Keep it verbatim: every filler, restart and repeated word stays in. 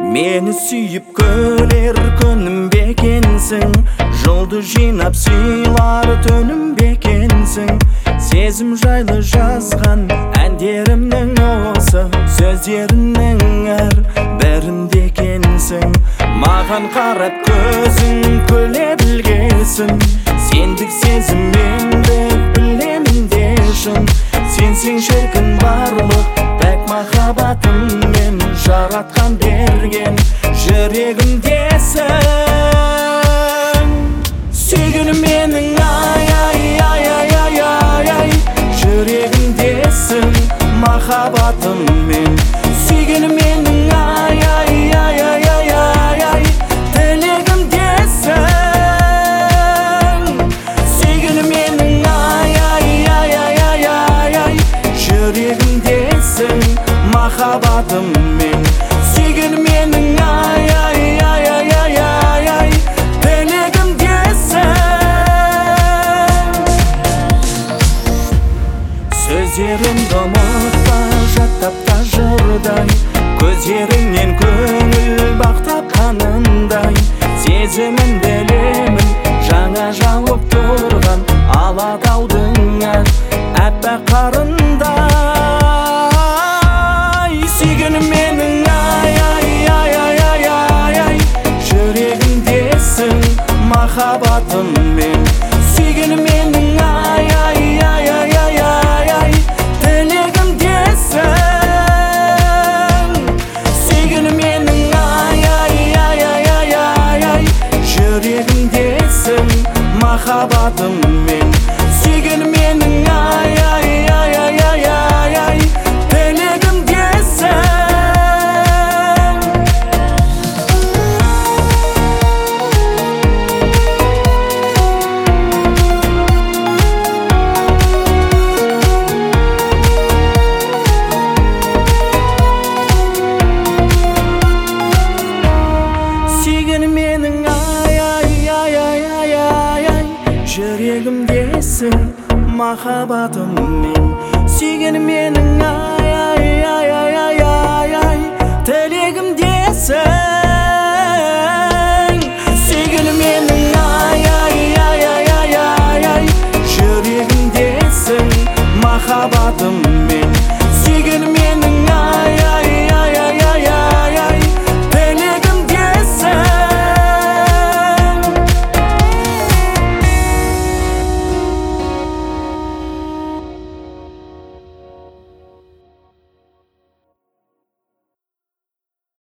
Meni sүйіп көлер күнім бекенсің, жолды жинап сыйлар төнім бекенсің. Сезім жайлы жазған әндерімнің осы, сөздерінің әр бәрінде екенсің. Маған қарап көзің күле білгесін, сендік сезімменді білемін де шын. Сенсің шіркін барлық пәк махаббатыммен жаратқан берген жүрегімдесің. Сүйгенім менің ай ай ай ай ай ай ай, жүрегімдесің махаббатыммен. Сүйгенім менің ай ай ай ай ай ай ай, тілегімдесің. Сүйгенім менің ай ай ай ай ай ай ай, жүрегімдесің махаббатыммен. Сүйгенім менің ай ай ай ай ай ай ай, тілегімдесің. Сөздерімді ұмытпа, жаттап та жырдай, көздеріңнен көңіл бақтап қанындай. Сезімімді білемін жаңа жауып тұрған алатаудың әппақ қарындай. Сүйгенім менің ай ай ай ай ай ай ай, жүрегімдесің махаббатыммен. Сүйгенім менің ай ай ай ай ай ай ай, тілегімдесің. Сүйгенім менің ай ай ай ай ай ай ай, жүрегімдесің махаббатыммен. Сүйгенім менің ай ай ай ай ай ай ай, тілегімдесің. Сүйгенім менің ай ай ай ай ай ай ай, жүрегімдесің махаббатыммен. Сүйгенім менің ай ай ай ай ай ай ай, тілегімдесің.